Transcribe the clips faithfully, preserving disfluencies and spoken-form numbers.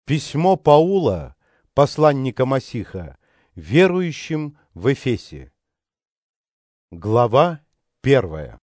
Письмо Паула, посланника Масиха, верующим в Эфесе. Глава первая.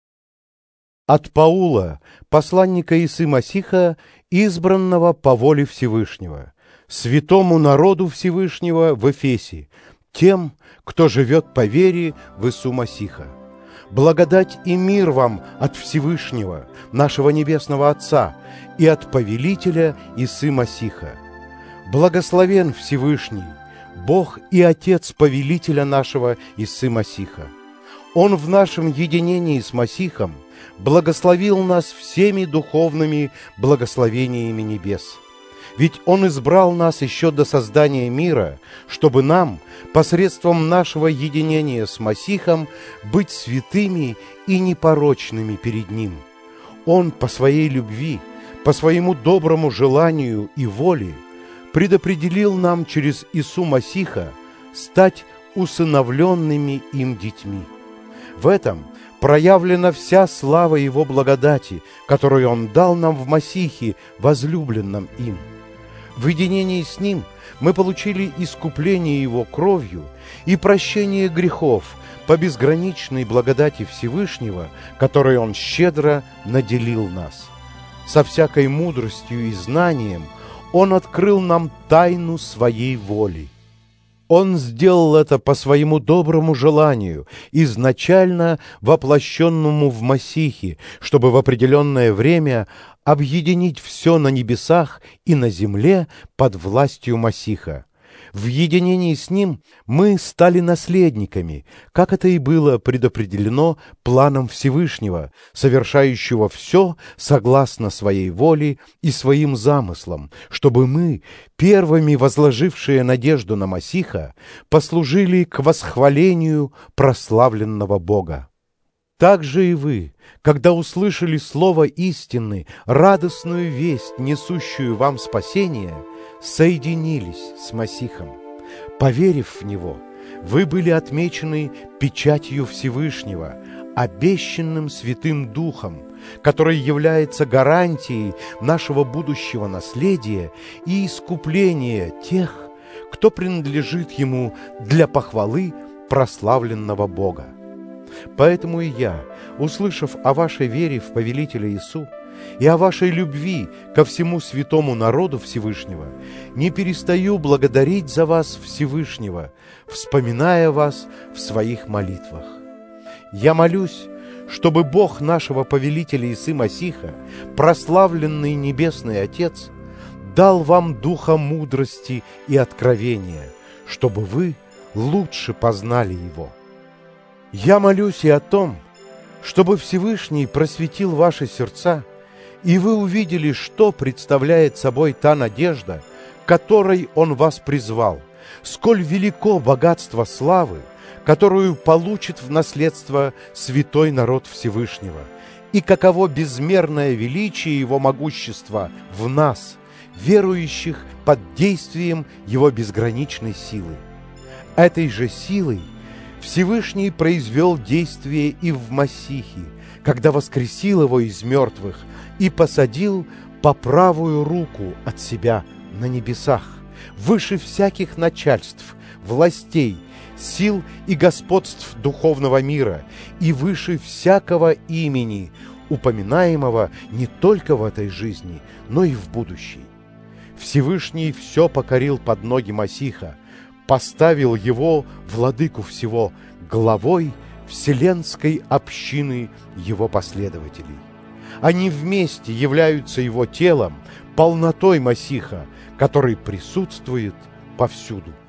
От Паула, посланника Исы Масиха, избранного по воле Всевышнего, святому народу Всевышнего в Эфесе, тем, кто живет по вере в Ису Масиха. Благодать и мир вам от Всевышнего, нашего Небесного Отца, и от повелителя Исы Масиха. Благословен Всевышний, Бог и Отец повелителя нашего Исы Масиха. Он в нашем единении с Масихом благословил нас всеми духовными благословениями небес. Ведь Он избрал нас еще до создания мира, чтобы нам, посредством нашего единения с Масихом, быть святыми и непорочными перед Ним. Он по Своей любви, по Своему доброму желанию и воле предопределил нам через Ису Масиха стать усыновленными им детьми. В этом проявлена вся слава Его благодати, которую Он дал нам в Масихе, возлюбленном им. В единении с Ним мы получили искупление Его кровью и прощение грехов по безграничной благодати Всевышнего, которой Он щедро наделил нас. Со всякой мудростью и знанием Он открыл нам тайну Своей воли. Он сделал это по Своему доброму желанию, изначально воплощенному в Масихе, чтобы в определенное время объединить все на небесах и на земле под властью Масиха. В единении с Ним мы стали наследниками, как это и было предопределено планом Всевышнего, совершающего все согласно Своей воле и Своим замыслам, чтобы мы, первыми возложившие надежду на Масиха, послужили к восхвалению прославленного Бога. Так же и вы, когда услышали слово истины, радостную весть, несущую вам спасение, соединились с Масихом. Поверив в Него, вы были отмечены печатью Всевышнего, обещанным Святым Духом, который является гарантией нашего будущего наследия и искупления тех, кто принадлежит Ему для похвалы прославленного Бога. Поэтому и я, услышав о вашей вере в повелителя Иису и о вашей любви ко всему святому народу Всевышнего, не перестаю благодарить за вас Всевышнего, вспоминая вас в своих молитвах. Я молюсь, чтобы Бог нашего повелителя Исы Масиха, прославленный Небесный Отец, дал вам духа мудрости и откровения, чтобы вы лучше познали Его. Я молюсь и о том, чтобы Всевышний просветил ваши сердца, и вы увидели, что представляет собой та надежда, которой Он вас призвал, сколь велико богатство славы, которую получит в наследство святой народ Всевышнего, и каково безмерное величие Его могущества в нас, верующих под действием Его безграничной силы. Этой же силой Всевышний произвел действие и в Масихе, когда воскресил Его из мертвых и посадил по правую руку от Себя на небесах, выше всяких начальств, властей, сил и господств духовного мира и выше всякого имени, упоминаемого не только в этой жизни, но и в будущей. Всевышний все покорил под ноги Масиха, поставил Его, владыку всего, главой вселенской общины Его последователей. Они вместе являются Его телом, полнотой Масиха, который присутствует повсюду.